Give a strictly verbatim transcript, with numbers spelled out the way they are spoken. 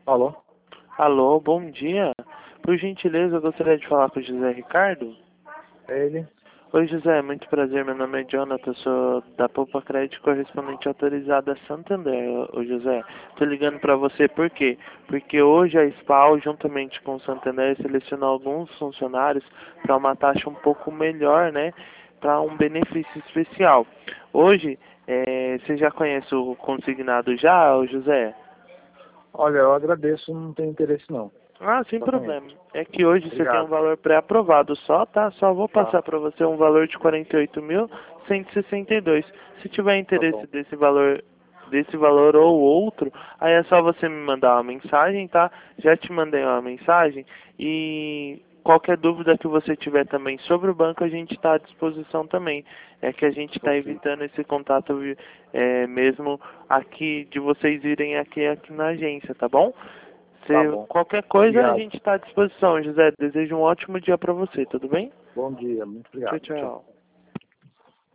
Alô? Alô, bom dia. Por gentileza, eu gostaria de falar com o José Ricardo. É ele? Oi, José, muito prazer. Meu nome é Jonathan, sou da Poupa Crédito correspondente autorizada a Santander. Ô, José, tô ligando para você por quê? Porque hoje a SPAL, juntamente com o Santander, selecionou alguns funcionários para uma taxa um pouco melhor, né? Para um benefício especial. Hoje, eh, você já conhece o consignado já, ô José? Olha, eu agradeço, não tenho interesse não. Ah, sem Só conheço. problema. É que hoje você tem um Obrigado. valor pré-aprovado só, tá? Só vou Tá, passar para você um valor de quarenta e oito mil cento e sessenta e dois. Se tiver tá interesse bom. desse valor, desse valor ou outro, aí é só você me mandar uma mensagem, tá? Já te mandei uma mensagem e qualquer dúvida que você tiver também sobre o banco, a gente está à disposição também. É que a gente está Ok. evitando esse contato é, mesmo aqui, de vocês irem aqui, aqui na agência, tá bom? Tá Se bom. qualquer coisa, a Obrigado. gente está à disposição, José. Desejo um ótimo dia para você, tudo bem? Bom dia, muito Tchau, obrigado. Tchau. tchau.